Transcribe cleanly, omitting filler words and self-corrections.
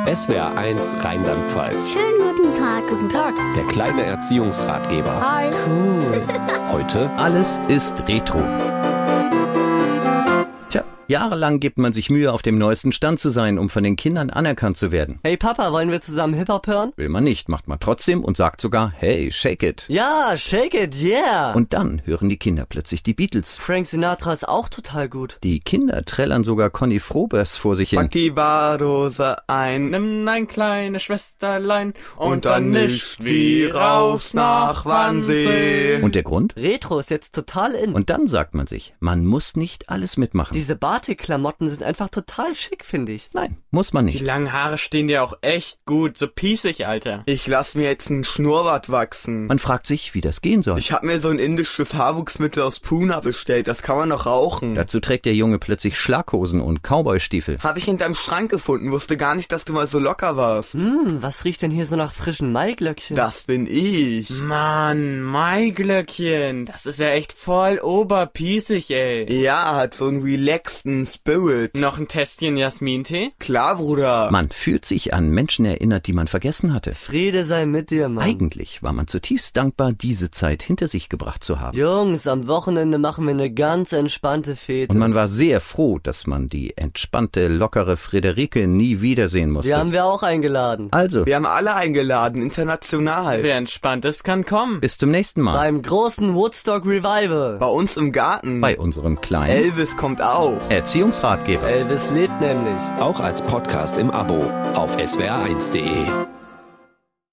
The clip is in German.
SWR1 Rheinland-Pfalz. Schönen guten Tag. Guten Tag. Der kleine Erziehungsratgeber. Hi. Cool. Heute Alles ist Retro. Tja, jahrelang gibt man sich Mühe, auf dem neuesten Stand zu sein, um von den Kindern anerkannt zu werden. Hey Papa, wollen wir zusammen Hip-Hop hören? Will man nicht, macht man trotzdem und sagt sogar, hey, shake it. Ja, shake it, yeah. Und dann hören die Kinder plötzlich die Beatles. Frank Sinatra ist auch total gut. Die Kinder trällern sogar Conny Froberts vor sich hin. Pack die Badehose ein, Nimm ein kleines Schwesterlein und dann nicht wie raus nach Wannsee. Und der Grund? Retro ist jetzt total in. Und dann sagt man sich, man muss nicht alles mitmachen. Diese Batik-Klamotten sind einfach total schick, finde ich. Nein, muss man Die nicht. langen Haare stehen dir auch echt gut, so piesig, Alter. Ich lass mir jetzt einen Schnurrbart wachsen. Man fragt sich, wie das gehen soll. Ich hab mir so ein indisches Haarwuchsmittel aus Pune bestellt, das kann man noch rauchen. Dazu trägt der Junge plötzlich Schlaghosen und Cowboystiefel. Hab ich in deinem Schrank gefunden, wusste gar nicht, dass du mal so locker warst. Was riecht denn hier so nach frischen Maiglöckchen? Das bin ich. Mann, Maiglöckchen, das ist ja echt voll oberpiesig, ey. Ja, hat so einen relaxten Spirit. Noch ein Tässchen Jasmintee? Klar, Bruder. Man fühlt sich an Menschen erinnert, die man vergessen hatte. Friede sei mit dir, Mann. Eigentlich war man zutiefst dankbar, diese Zeit hinter sich gebracht zu haben. Jungs, am Wochenende machen wir eine ganz entspannte Fete. Und man war sehr froh, dass man die entspannte, lockere Friederike nie wiedersehen musste. Die haben wir auch eingeladen. Also, Wir haben alle eingeladen, international. Wer entspannt ist, kann kommen. bis zum nächsten Mal. Beim großen Woodstock Revival. Bei uns im Garten. Bei unserem kleinen Elvis kommt auch. Erziehungsratgeber. Elvis lebt nämlich. auch als Podcast im Abo auf swr1.de.